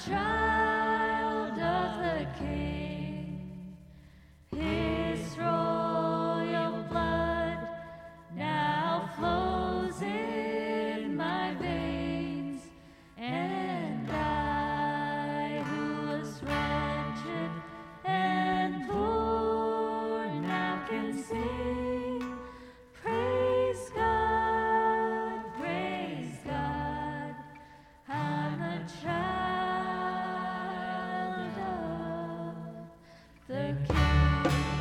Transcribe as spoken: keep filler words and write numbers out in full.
child of the King. His royal blood now flows in my veins, and I, who was wretched and poor, now can sing. Praise God, praise God, I'm a child of the King.